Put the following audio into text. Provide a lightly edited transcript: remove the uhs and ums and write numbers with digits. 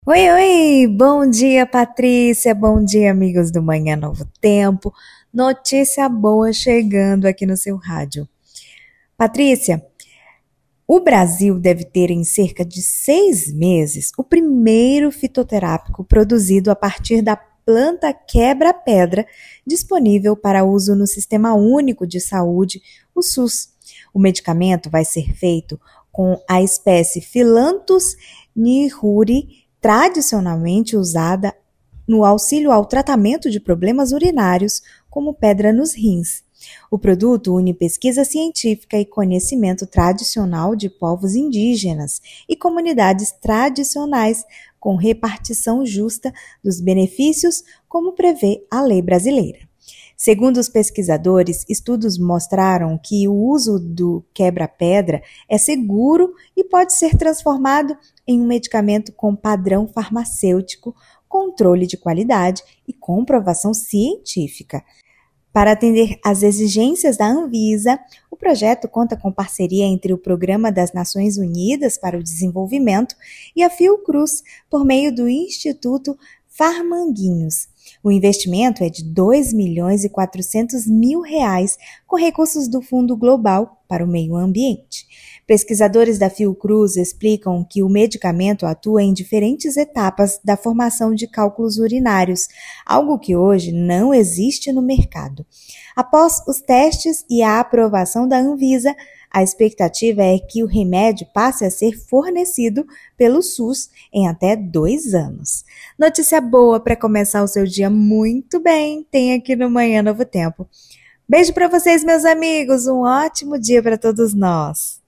Oi, oi! Bom dia, Patrícia! Bom dia, amigos do Manhã Novo Tempo. Notícia boa chegando aqui no seu rádio. Patrícia, o Brasil deve ter em cerca de 6 meses o primeiro fitoterápico produzido a partir da planta quebra-pedra disponível para uso no Sistema Único de Saúde, o SUS. O medicamento vai ser feito com a espécie Phyllanthus nihuri, tradicionalmente usada no auxílio ao tratamento de problemas urinários, como pedra nos rins. O produto une pesquisa científica e conhecimento tradicional de povos indígenas e comunidades tradicionais, com repartição justa dos benefícios, como prevê a lei brasileira. Segundo os pesquisadores, estudos mostraram que o uso do quebra-pedra é seguro e pode ser transformado em um medicamento com padrão farmacêutico, controle de qualidade e comprovação científica. Para atender às exigências da Anvisa, o projeto conta com parceria entre o Programa das Nações Unidas para o Desenvolvimento e a Fiocruz, por meio do Instituto Farmanguinhos. O investimento é de R$ 2.400.000, com recursos do Fundo Global para o Meio Ambiente. Pesquisadores da Fiocruz explicam que o medicamento atua em diferentes etapas da formação de cálculos urinários, algo que hoje não existe no mercado. Após os testes e a aprovação da Anvisa, a expectativa é que o remédio passe a ser fornecido pelo SUS em até 2 anos. Notícia boa para começar o seu dia muito bem, tem aqui no Manhã Novo Tempo. Beijo para vocês, meus amigos, um ótimo dia para todos nós.